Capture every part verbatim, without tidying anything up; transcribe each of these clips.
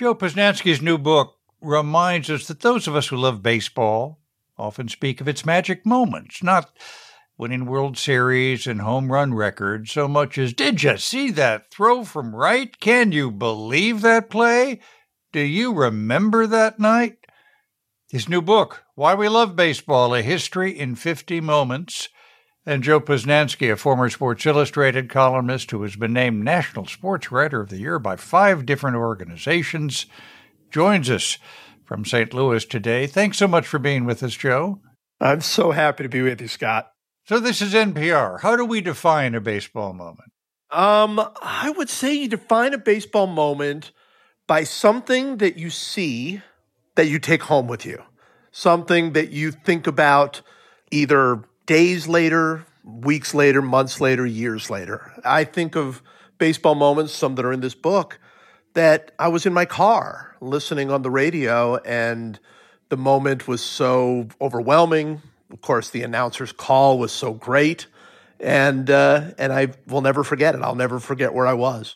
Joe Posnanski's new book reminds us that those of us who love baseball often speak of its magic moments, not winning World Series and home run records so much as, did you see that throw from right? Can you believe that play? Do you remember that night? His new book, Why We Love Baseball, A History in fifty Moments. And Joe Posnanski, a former Sports Illustrated columnist who has been named National Sports Writer of the Year by five different organizations, joins us from Saint Louis today. Thanks so much for being with us, Joe. I'm so happy to be with you, Scott. So this is N P R. How do we define a baseball moment? Um, I would say you define a baseball moment by something that you see that you take home with you, something that you think about either days later, weeks later, months later, years later. I think of baseball moments, some that are in this book, that I was in my car listening on the radio and the moment was so overwhelming. Of course, the announcer's call was so great. And uh, and I will never forget it. I'll never forget where I was.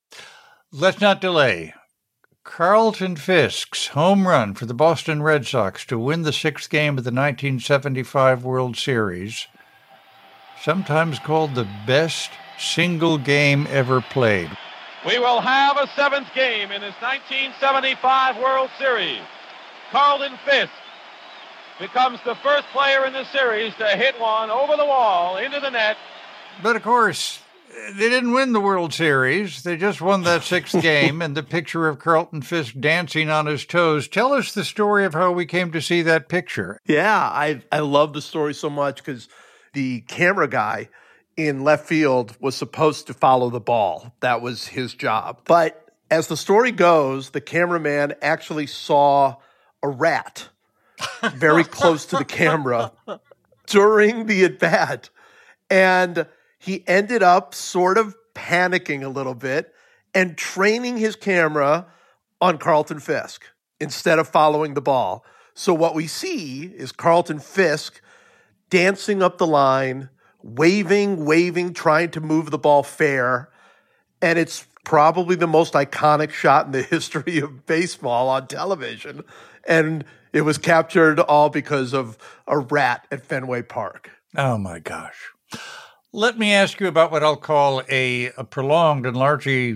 Let's not delay. Carlton Fisk's home run for the Boston Red Sox to win the sixth game of the nineteen seventy-five World Series, sometimes called the best single game ever played. We will have a seventh game in this nineteen seventy-five World Series. Carlton Fisk becomes the first player in the series to hit one over the wall into the net. But of course, they didn't win the World Series. They just won that sixth game, and the picture of Carlton Fisk dancing on his toes. Tell us the story of how we came to see that picture. Yeah, I, I love the story so much because the camera guy in left field was supposed to follow the ball. That was his job. But as the story goes, the cameraman actually saw a rat very close to the camera during the at-bat. And he ended up sort of panicking a little bit and training his camera on Carlton Fisk instead of following the ball. So what we see is Carlton Fisk dancing up the line, waving, waving, trying to move the ball fair. And it's probably the most iconic shot in the history of baseball on television. And it was captured all because of a rat at Fenway Park. Oh, my gosh. Let me ask you about what I'll call a, a prolonged and largely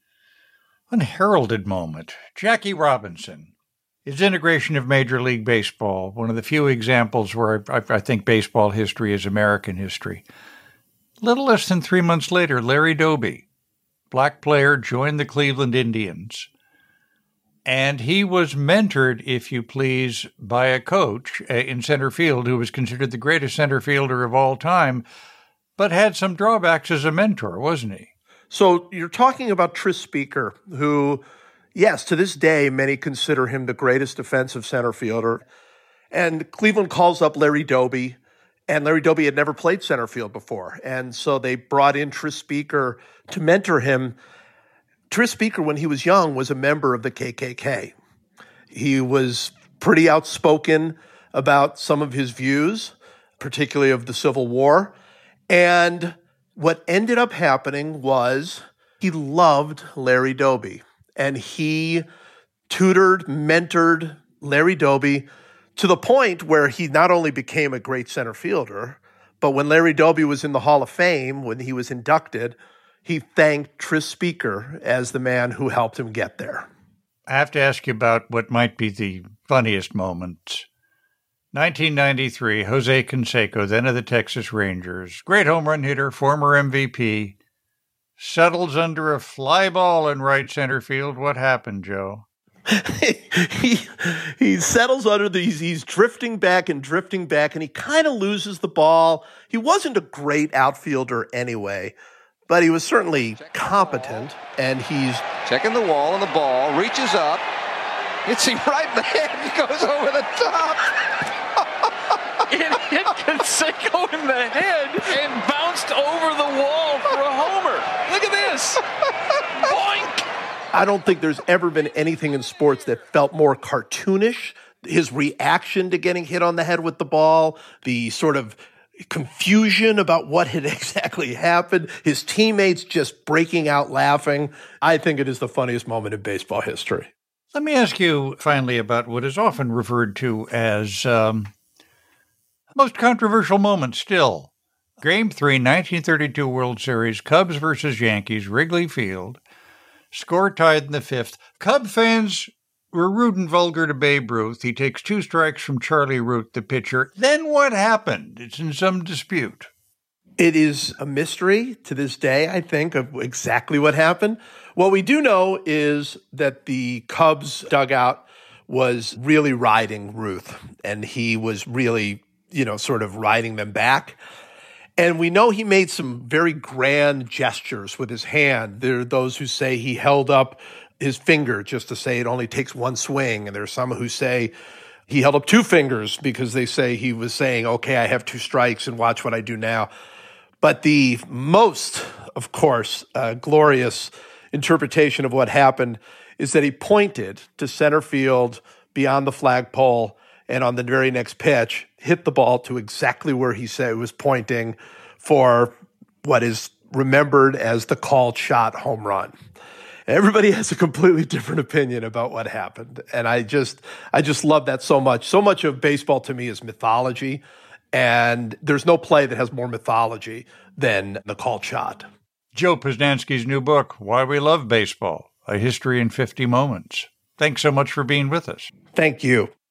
unheralded moment. Jackie Robinson, his integration of Major League Baseball, one of the few examples where I, I think baseball history is American history. Little less than three months later, Larry Doby, black player, joined the Cleveland Indians. And he was mentored, if you please, by a coach in center field who was considered the greatest center fielder of all time, but had some drawbacks as a mentor, wasn't he? So you're talking about Tris Speaker, who, yes, to this day, many consider him the greatest defensive center fielder. And Cleveland calls up Larry Doby, and Larry Doby had never played center field before. And so they brought in Tris Speaker to mentor him. Tris Speaker, when he was young, was a member of the K K K. He was pretty outspoken about some of his views, particularly of the Civil War. And what ended up happening was he loved Larry Doby, and he tutored, mentored Larry Doby to the point where he not only became a great center fielder, but when Larry Doby was in the Hall of Fame, when he was inducted, he thanked Tris Speaker as the man who helped him get there. I have to ask you about what might be the funniest moment. nineteen ninety-three, Jose Canseco, then of the Texas Rangers, great home run hitter, former M V P, settles under a fly ball in right center field. What happened, Joe? he he settles under these. He's drifting back and drifting back, and he kind of loses the ball. He wasn't a great outfielder anyway, but he was certainly competent, and he's checking the wall, and the ball reaches up. Hits him right in the head. Goes over the top. It hit Canseco in the head and bounced over the wall for a homer. Look at this. Boink. I don't think there's ever been anything in sports that felt more cartoonish. His reaction to getting hit on the head with the ball, the sort of confusion about what had exactly happened, his teammates just breaking out laughing. I think it is the funniest moment in baseball history. Let me ask you finally about what is often referred to as um, most controversial moment still. Game three, nineteen thirty-two World Series, Cubs versus Yankees, Wrigley Field. Score tied in the fifth. Cub fans were rude and vulgar to Babe Ruth. He takes two strikes from Charlie Root, the pitcher. Then what happened? It's in some dispute. It is a mystery to this day, I think, of exactly what happened. What we do know is that the Cubs dugout was really riding Ruth, and he was really, you know, sort of riding them back. And we know he made some very grand gestures with his hand. There are those who say he held up his finger just to say it only takes one swing. And there are some who say he held up two fingers because they say he was saying, okay, I have two strikes and watch what I do now. But the most, of course, uh, glorious interpretation of what happened is that he pointed to center field beyond the flagpole, and on the very next pitch, hit the ball to exactly where he said it was pointing for what is remembered as the called shot home run. Everybody has a completely different opinion about what happened. And I just, I just love that so much. So much of baseball to me is mythology. And there's no play that has more mythology than the called shot. Joe Posnanski's new book, Why We Love Baseball, A History in fifty Moments. Thanks so much for being with us. Thank you.